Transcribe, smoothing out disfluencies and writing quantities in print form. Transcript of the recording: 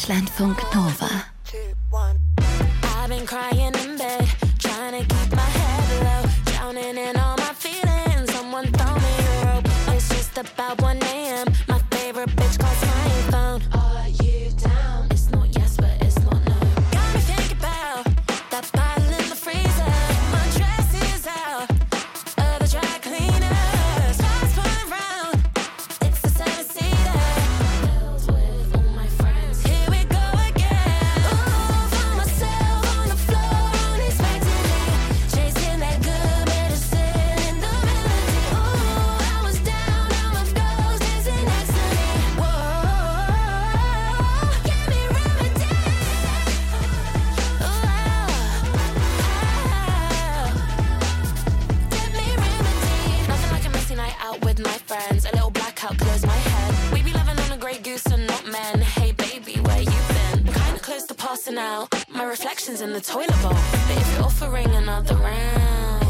Deutschlandfunk Nova. I've been crying in bed, trying to keep my head low, drowning in all my feelings. Someone throw me a rope. It's just about 1 a.m. My favorite bitch calls my phone. Are you down? It's not yes, but it's not no. Got me thinking about that bottle in the freezer. My dress is out of the dry cleaners. Cars pulling around. It's the 7-seater. Bills with all my friends. Here we go again. Ooh, found myself on the floor, unexpectedly, chasing that good medicine in the melody. Ooh, I was down, now I'm close, dancing next to me. Whoa, give me remedy. Ooh, give me remedy. Nothing like a messy night out with my friends. A little blackout clears my head. We be living on a Grey Goose and not men. Hey baby, where you been? Kinda close to passing out. My reflection's in the toilet bowl. But if you're offering another round,